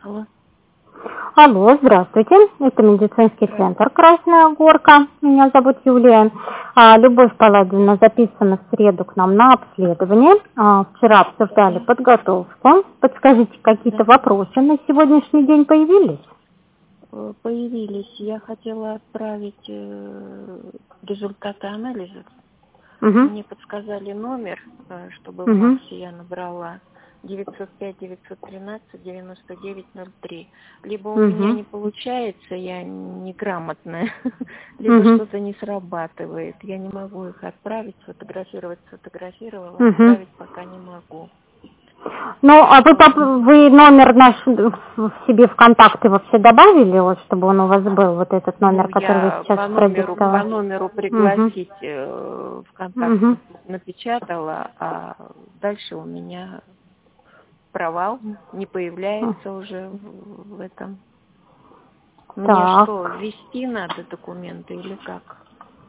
Алло. Алло, здравствуйте. Это медицинский центр «Красная Горка». Меня зовут Юлия. Любовь Паладина записана в среду к нам на обследование. Вчера обсуждали подготовку. Подскажите, какие-то вопросы на сегодняшний день появились? Появились. Я хотела отправить результаты анализов. Угу. Мне подсказали номер, чтобы в МАКСе я набрала 905-913-9903. Либо у меня не получается, я неграмотная, либо что-то не срабатывает. Я не могу их отправить, сфотографировала, отправить пока не могу. Ну, а вы номер наш в себе в контакты вообще добавили, вот, чтобы он у вас был, вот этот номер, который вы сейчас продиктовали? По номеру пригласить в контакт напечатала, а дальше у меня провал, не появляется уже в этом. Мне что, ввести надо документы или как?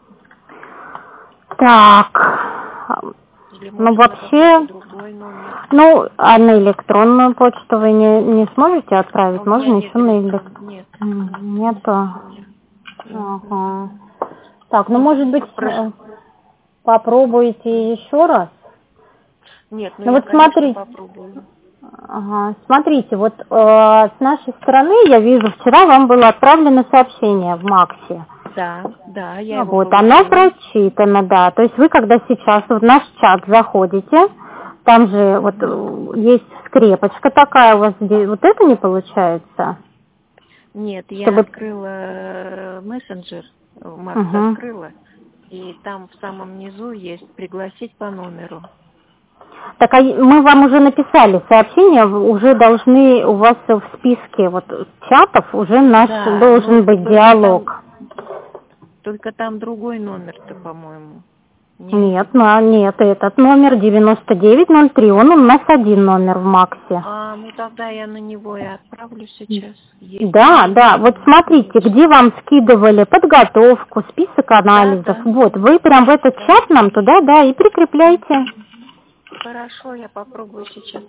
Так, или ну вообще, а на электронную почту вы не сможете отправить? Можно еще на электронную? Нет. Нету? Ага. Так, ну может быть, попробуйте еще раз? Нет, ну вот смотрите. Попробую. Ага, смотрите, вот с нашей стороны, я вижу, вчера вам было отправлено сообщение в МАКСе. Да, я его вот, оно прочитано, да. То есть вы, когда сейчас в наш чат заходите, там же вот есть скрепочка такая у вас здесь, вот это не получается? Нет, я открыла мессенджер, МАКС открыла, и там в самом низу есть «Пригласить по номеру». Так, а мы вам уже написали сообщение, уже должны у вас в списке вот чатов уже наш должен быть диалог. Только там другой номер-то, по-моему. Нет, этот номер 9903, он у нас один номер в МАКСе. Ну тогда я на него и отправлю сейчас. Да, вот смотрите, где вам скидывали подготовку, список анализов, вот, вы прям в этот чат нам туда, и прикрепляйте. Хорошо, я попробую сейчас.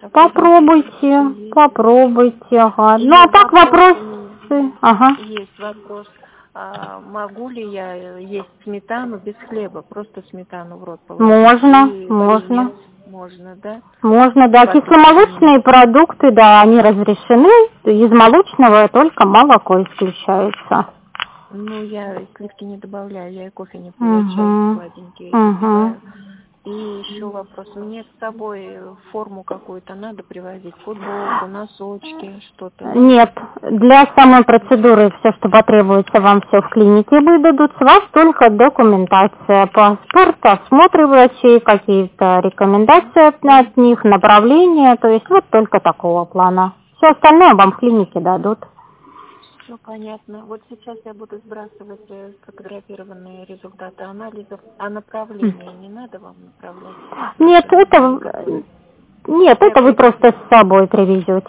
Попробуйте, ага. Ну, а так вопросы. Есть вопрос. Могу ли я есть сметану без хлеба? Просто сметану в рот положить? Можно, да? Можно, да. Кисломолочные продукты, да, они разрешены. Из молочного только молоко исключается. Ну, я сливки не добавляю, я и кофе не получаю сладенький. И еще вопрос. Мне с собой форму какую-то надо привозить? Футболку, носочки, что-то? Нет. Для самой процедуры все, что потребуется, вам все в клинике выдадут. С вас только документация, паспорт, осмотры врачей, какие-то рекомендации от них, направления. То есть вот только такого плана. Все остальное вам в клинике дадут. Все понятно. Вот сейчас я буду сбрасывать сфотографированные результаты анализов. А направление не надо вам направлять? Нет, это вы просто с собой привезете,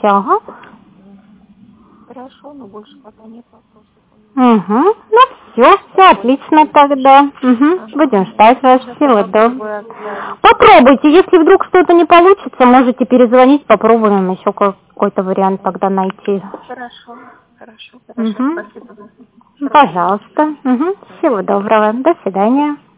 Хорошо, но больше пока нет вопросов. Ну все отлично тогда. Будем ждать вас. Всего доброго. Попробуйте, если вдруг что-то не получится, можете перезвонить, попробуем еще какой-то вариант тогда найти. Хорошо. Спасибо. Пожалуйста. Всего доброго. До свидания.